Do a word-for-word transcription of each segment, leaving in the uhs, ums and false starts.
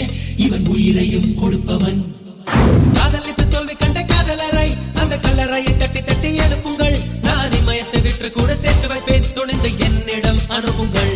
இவன் உயிரையும் கொடுப்பவன். காதலித்து தோல்வி கண்ட காதலரை அந்த கல்லறையை தட்டி தட்டி எழுப்புங்கள். நான் இமயத்தை விற்று கூட சேர்த்து வைப்பேன், துணிந்து என்னிடம் அனுப்புங்கள்.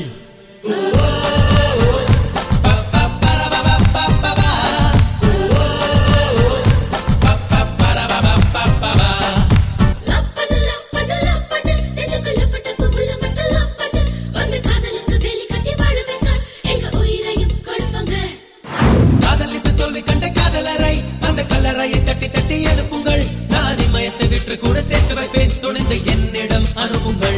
தட்டி தட்டி எழுப்புங்கள். நான் இமயத்தை விற்று கூட சேர்த்து வைப்பேன், துணிந்து என்னிடம் அனுப்புங்கள்.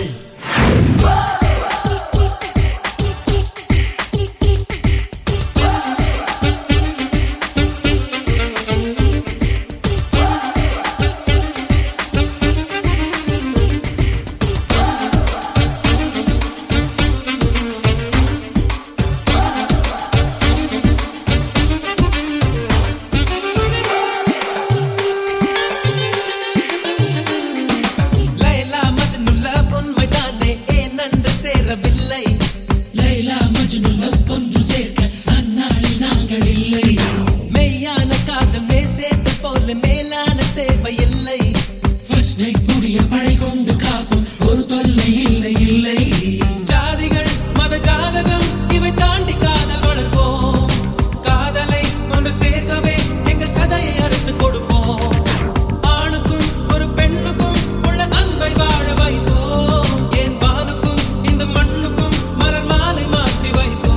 லைலா மஜ்னூன் ஒன்று சேர்க்க அந்நாளில் நாங்கள் இல்லை. மெய்யான காதல் மேசேத்து போல மேலான சேவை இல்லை. ஃபர்ஸ்ட் நைட் முடிய படை கொண்டு காப்போம், ஒரு தொல்லை இல்லை இல்லை. ஜாதிகள் மத ஜாதகம் இவை தாண்டி காதல் வளர்ப்போம். காதலை ஒன்று சேர்க்கவே எங்கள் சதையை அறுத்து கொடுப்போம். ஆணுக்கும் ஒரு பெண்ணுக்கும் உள்ள அன்பை வாழ வைப்போம். என் வானுக்கும் இந்த மண்ணுக்கும் மலர் மாலை மாற்றி வைப்போம்.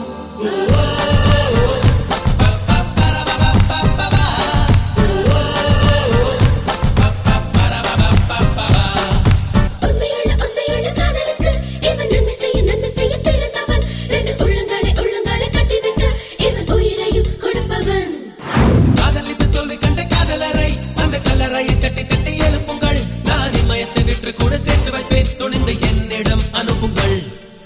உண்மையுள்ள உண்மையுள்ள காதலுக்கு இவன் நன்மை செய்ய நன்மை செய்ய பிறந்தவன். ரெண்டு உள்ளங்களை உள்ளங்களை கட்டி வைக்க இவன் உயிரையும் கொடுப்பவன். காதலித்து தோல்வி கண்ட காதலரை அந்த கல்லறையை தட்டி தட்டி எழுப்புங்கள். நான் இமயத்தை விற்று கூட சேர்த்து வைப்பேன், துணிந்து என்னிடம் அனுப்புங்கள்.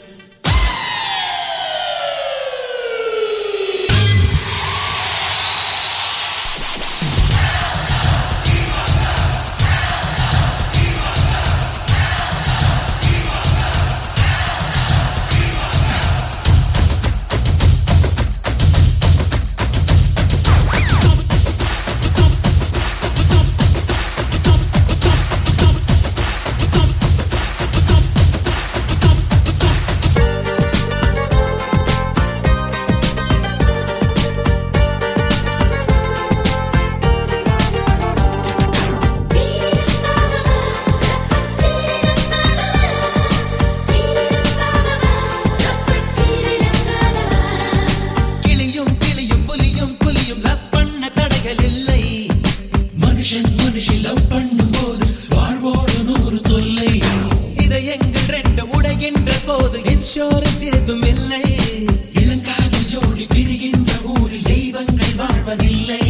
கிளியும் கிளியும் புலியும் புலியும் லவ் பண்ண தடைகள் இல்லை. மனுஷன் மனுஷி லவ் பண்ணும் போது வாழ்வோடு நூறு தொல்லை. இதை எங்கள் ரெண்டு உடைகின்ற போது இன்சூரன்ஸ் ஏதும் இல்லை. இளங்காதல் ஜோடி பிரிகின்ற ஊரில் தெய்வங்கள் வாழ்வதில்லை.